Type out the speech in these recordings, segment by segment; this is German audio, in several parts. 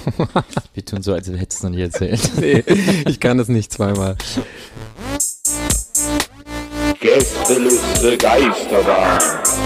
Wir tun so, als hättest du es noch nie erzählt. Nee, ich kann das nicht zweimal. Gästeliste Geisterbahn.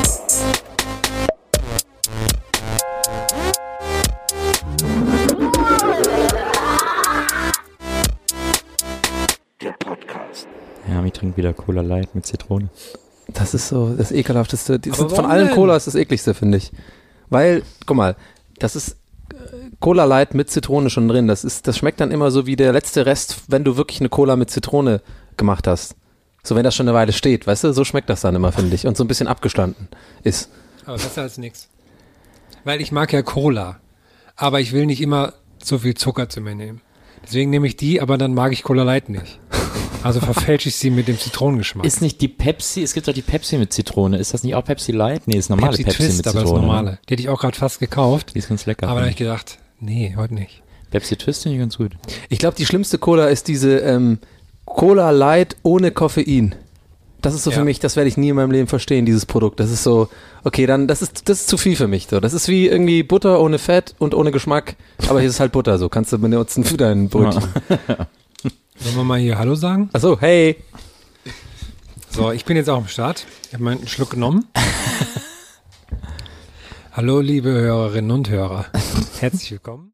Der Podcast. Ja, ich trinke wieder Cola Light mit Zitrone. Das ist so das Ekelhafteste. Aber Von warum allen denn? Cola ist das ekligste, finde ich. Weil, guck mal, das ist Cola Light mit Zitrone schon drin. Das schmeckt dann immer so wie der letzte Rest, wenn du wirklich eine Cola mit Zitrone gemacht hast. So, wenn das schon eine Weile steht, weißt du, so schmeckt das dann immer, finde ich. Und so ein bisschen abgestanden ist. Aber besser als nix. Weil ich mag ja Cola, aber ich will nicht immer so viel Zucker zu mir nehmen. Deswegen nehme ich die, aber dann mag ich Cola Light nicht. Also verfälsche ich sie mit dem Zitronengeschmack. Ist nicht die Pepsi, es gibt doch die Pepsi mit Zitrone. Ist das nicht auch Pepsi Light? Nee, ist normale Pepsi Twist, mit aber Zitrone. das normale. Die hätte ich auch gerade fast gekauft. Die ist ganz lecker. Aber da habe ich finde gedacht, nee, heute nicht. ich. Pepsi Twist finde ich ganz gut. Ich glaube, die schlimmste Cola ist diese Cola Light ohne Koffein. Das ist so Ja. für mich, das werde ich nie in meinem Leben verstehen, dieses Produkt. Das ist so, okay, dann, das ist zu viel für mich. So. Das ist wie irgendwie Butter ohne Fett und ohne Geschmack. Aber hier ist halt Butter, so kannst du benutzen für dein Brötchen. Sollen wir mal hier Hallo sagen? Achso, hey. So, ich bin jetzt auch am Start. Ich habe meinen Schluck genommen. Hallo, liebe Hörerinnen und Hörer. Herzlich willkommen.